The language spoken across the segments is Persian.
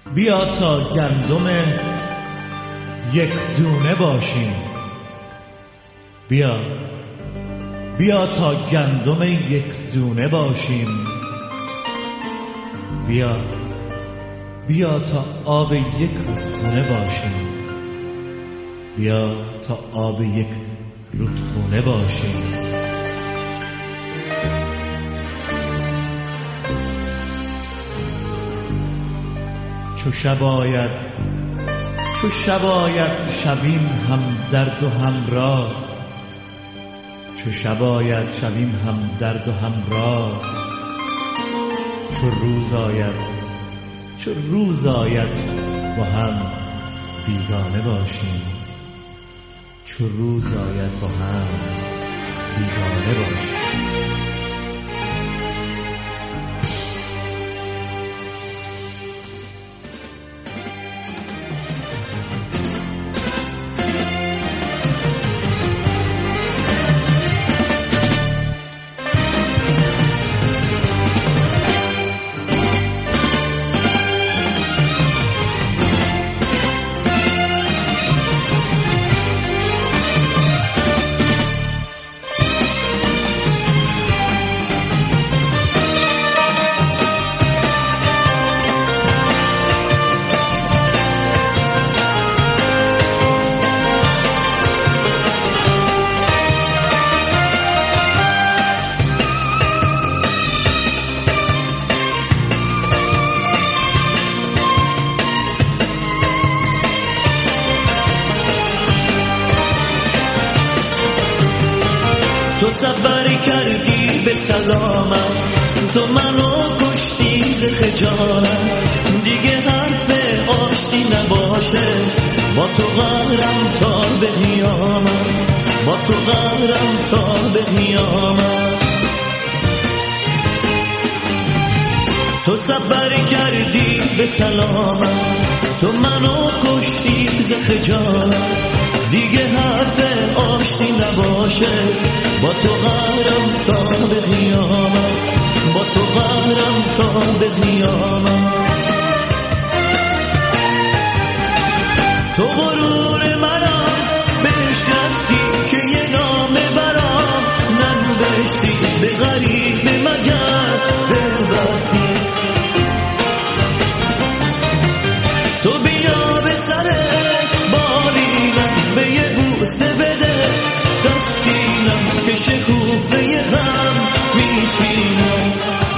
بیا تا گندم یک دونه باشیم. بیا تا گندم یک دونه باشیم. بیا تا آب یک رودخونه باشیم. بیا تا آب یک رودخونه باشیم. چو شب آید شویم هم درد و هم راز. چو شب آید شویم هم درد و هم راز. چو روز آید با هم بیگانه باشیم. چو روز آید با هم بیگانه باشیم. تو سفر کردی به سلامت، تو منو کشتی ز خجالت. دیگه حرف آشتی نباشه، با تو قهرم تا به قیامت. با تو قهرم تا به قیامت. تو سفر کردی به سلامت، تو منو کشتی ز خجالت. دیگه حرف آشتی نباشه، با تو قهرم تا به قیامت. با تو قهرم تا به قیامت. تو غرور منم بشکستی که یه نامه برام ننوشتی. به غریب مگر ببستی. تو بیا به سر بالینم، به یه بوسه بده تسکینم که شکوفه غم میچینم.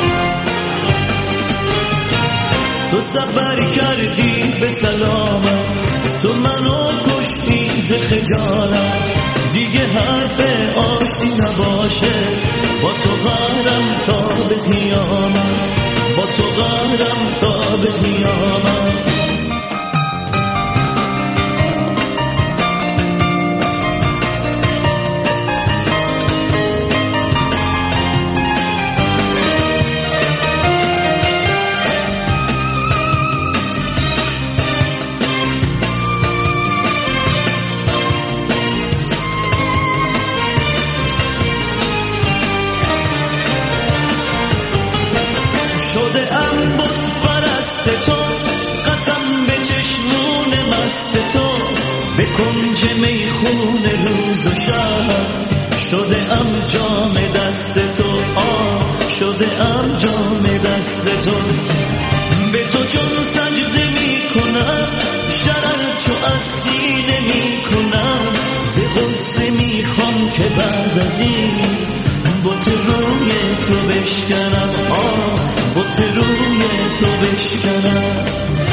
تو سفر کردی به سلامت، تو منو کشتی ز خجالت. دیگه حرف آشتی نباشه، با تو قهرم تا به قیامت. با تو قهرم تا به قیامت. به کنج میخونه روز و شب شده ام جام دست تو. شده ام جام دست تو. به تو چون سجده میکنم، شرر چو از سینه میکنم. ز غصه میخوام که بعد از این بت روی تو بشکنم. بت روی تو بشکنم.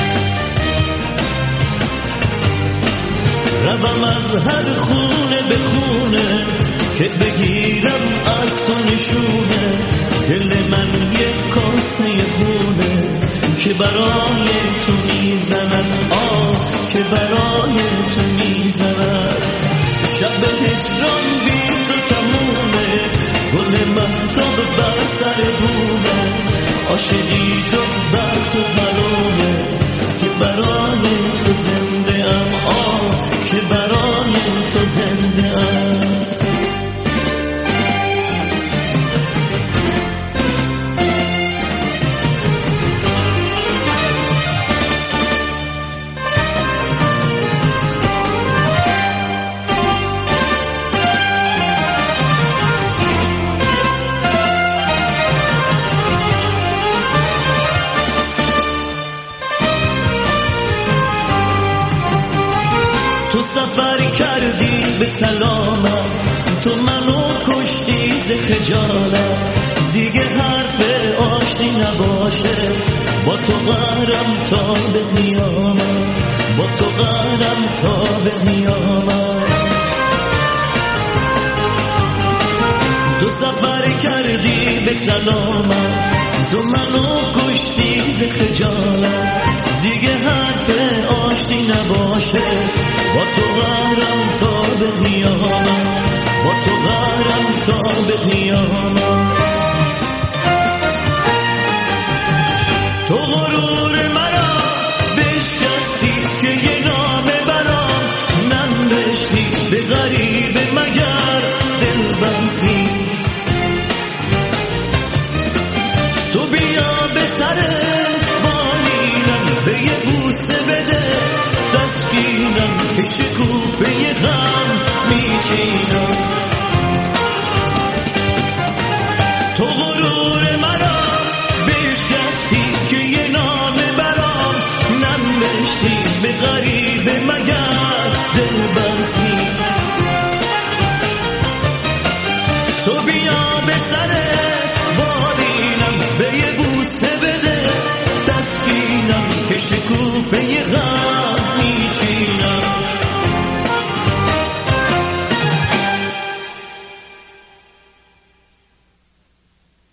روم از هر خونه به خونه که بگیرم از تو نشونه. دل من یک کاسه خونه که برای تو میزند. که برای تو میزند. شب هجران بی تو تمومه، گل مهتاب بر سر بومه. عاشقی جز بر تو حرومه، که برای تو زنده ام. که برای تو زنده ام. کردی به سلامت، تو منو کشتی ز خجالت. دیگه حرف آشتی نباشه، با تو قرم تا به قیامت، با تو قرم تا به قیامت. تو سفر کردی به سلامت، تو منو کشتی ز خجالت. دیگه حرف آشتی نباشه، با تو قرم تا به قیامت، با تو قرم تا به قیامت. تو غرور مرا بشکستی که یه نامه برام ننوشتی، به غریب مگر دل بستی. تو بیا به سر بالینم، به یه بوسه